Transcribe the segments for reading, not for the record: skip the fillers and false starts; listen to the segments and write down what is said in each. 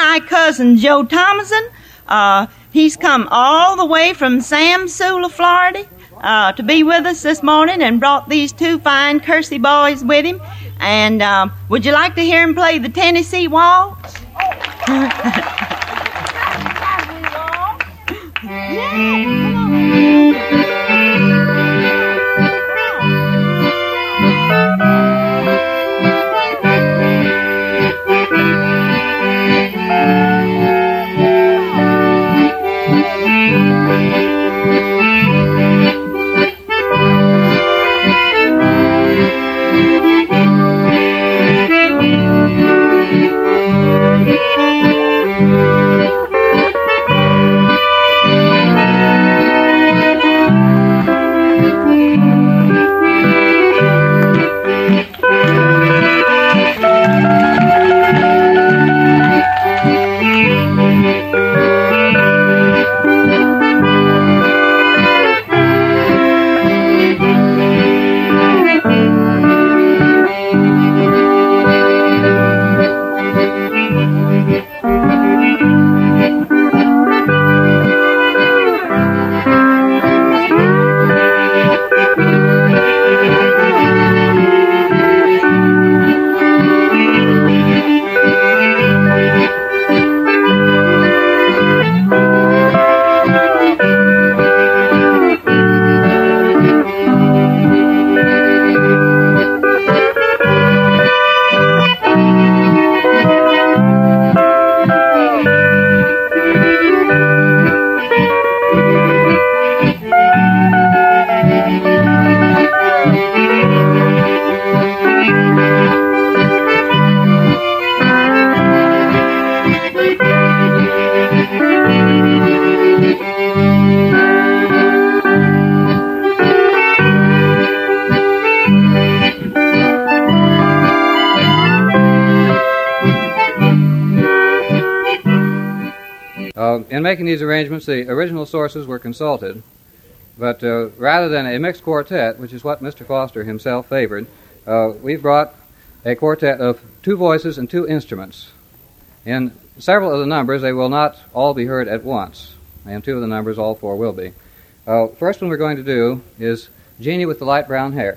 my cousin Joe Thomason. He's come all the way from Samsula, Florida, to be with us this morning and brought these two fine Kersey boys with him. And would you like to hear him play the Tennessee Waltz? In making these arrangements, the original sources were consulted, but rather than a mixed quartet, which is what Mr. Foster himself favored, we've brought a quartet of two voices and two instruments. In several of the numbers, they will not all be heard at once, and two of the numbers, all four will be. First one we're going to do is Jeannie with the Light Brown Hair.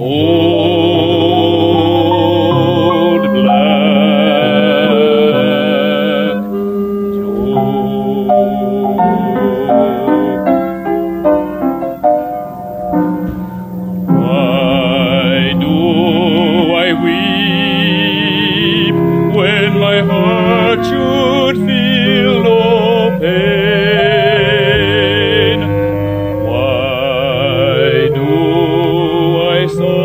old Black Joe. Why do I weep when my heart should feel no pain? Why do I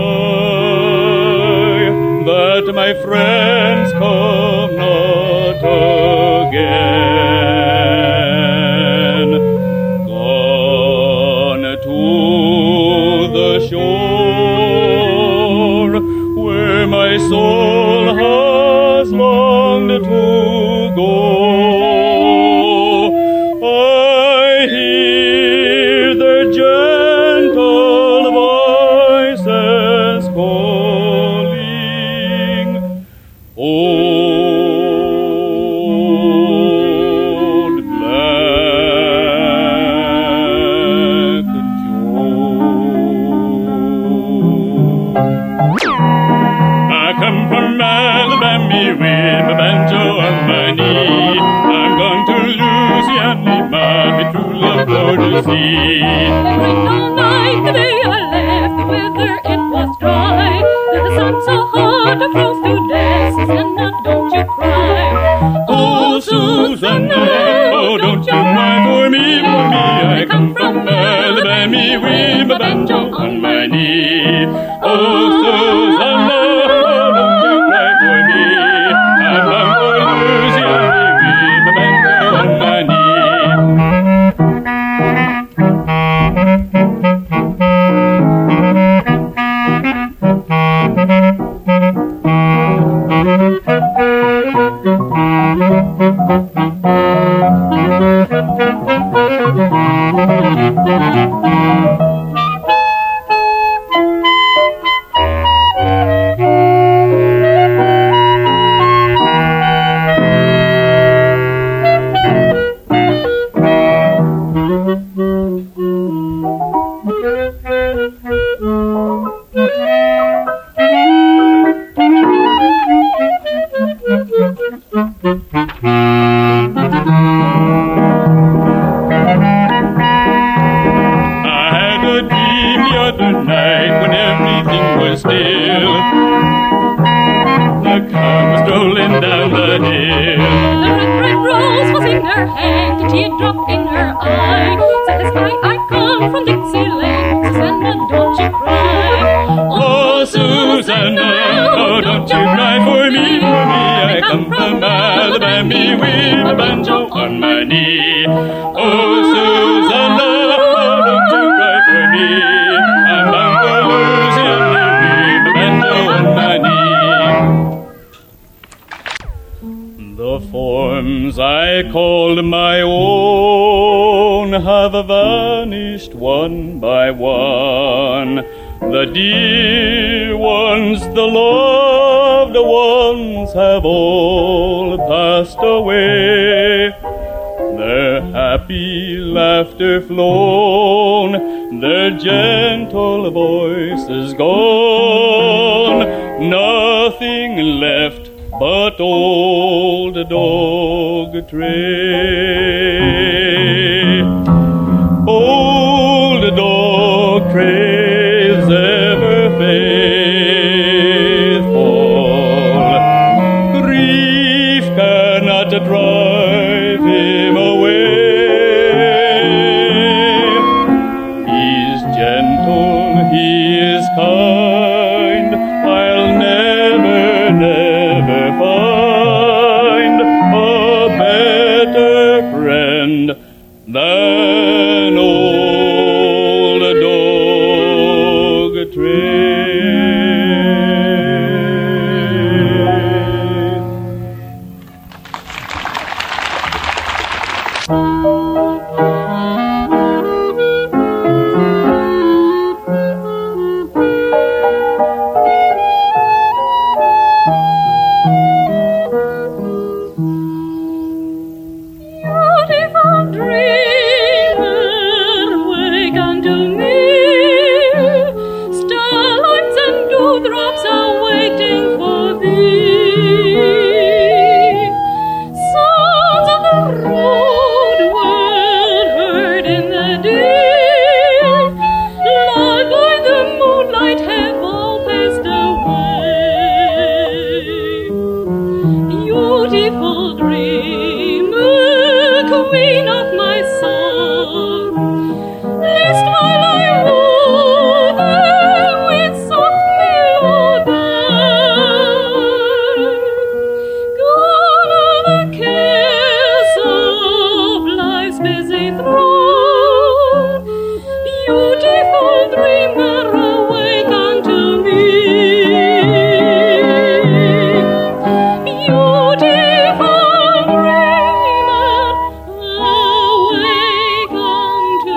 sigh that my friends come not again? Gone to the shore where my soul has longed to go. I hear their gentle voices calling, old Black Joe. I come from Alabama with my banjo on my knee. I'm going to Louisiana, my true love for to see. It rained all night the day I left. The weather it was dry. Then the sun so hot I froze to death. Susanna, don't you cry. Oh, Susanna, oh, don't you cry for me, for me. I come from Alabama with my banjo on my knee. Oh, Susanna, oh, don't you cry for me. I'm bound for Louisiana with my banjo on my knee. Vanished one by one. The dear ones, the loved ones have all passed away. Their happy laughter flown, their gentle voices gone. Nothing left but old Dog Tray. Old Dog Tray's ever faithful. Grief cannot drive him away. He's gentle, he is kind. I'll never, never find a better friend than old Dog. snowdrops are waiting for thee. Sounds of the road were heard in the day, lulled by the moonlight have all passed away. Beautiful dreamer, queen of my soul, list while I woo them with soft melody. Gone are the cares of life's busy throng. Beautiful dreamer, awake unto me. Beautiful dreamer, awake unto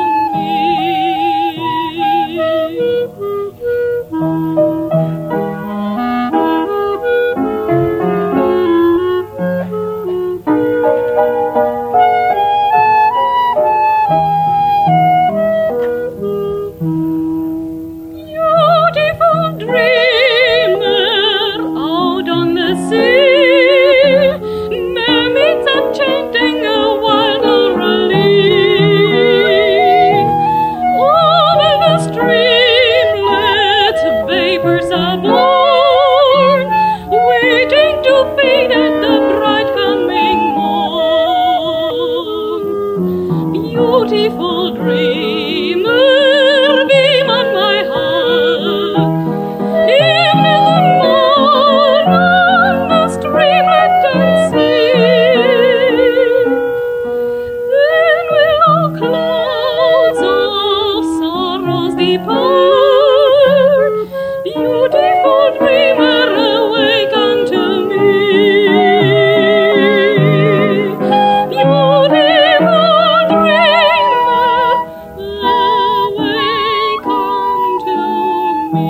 Beautiful dreamer, out on the sea, mermaids are chanting a wild aurelie. Over the streamlet, vapors are born, waiting to feed at the bright coming morn. Beautiful dreamer, beam on my heart. Even in the morn the streamlet doth sing, then will all clouds of sorrows depart. Beautiful dreamer, awake unto me. Beautiful dreamer, awake unto me.